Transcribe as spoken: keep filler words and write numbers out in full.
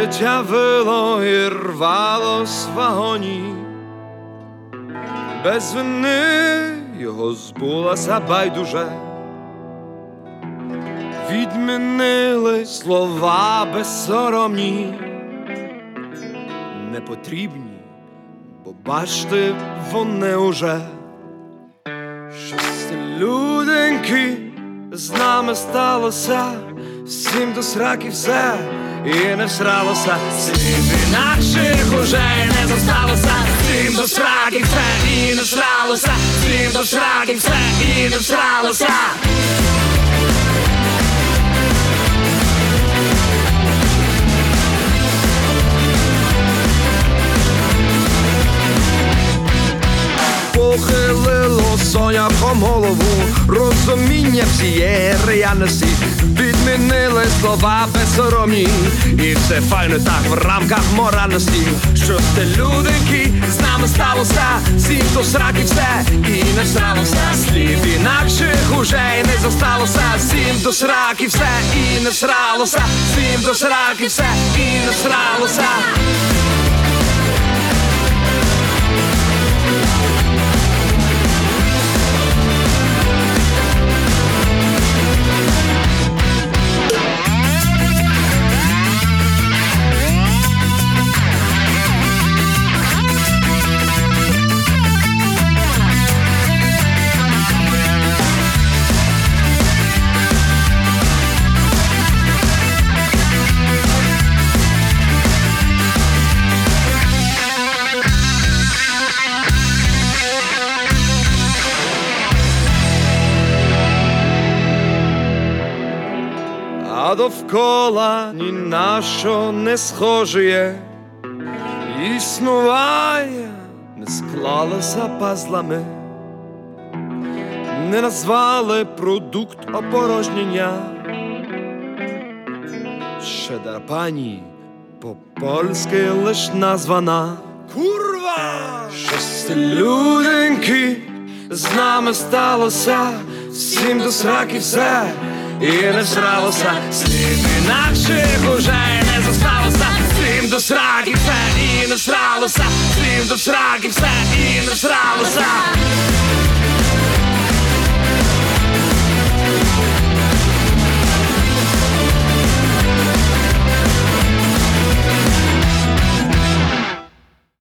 життя вило і рвалось в агонії. Без вини його збулася байдуже. Відмінили слова безсоромні, непотрібні, бо бачте, вони уже. Щось люденьки з нами сталося, всім до сраки все і не всралося. Слів інакших уже не зосталося, всім до сраки все і не всралося, всім до сраки все і не всралося. Похилило соняком голову розуміння всієї реальності. Відмінили слова безсоромні, і все файно так в рамках моральності. Що те люденьки з нами сталося, всім до сраки все і не всралося. Слів інакших уже й не зосталося, всім до сраки все і не всралося, всім до сраки все і не всралося. А довкола ні на що не схожіє, існування не склалося пазлами, не назвали продукт опорожнення. Щедра пані по-польськи лиш названа. Курва! Щось люденьки з нами сталося, всім до сраки все і не всралося. Слів інакших уже не зосталося, всім до сраки все і не всралося, всім до сраки все і не всралося.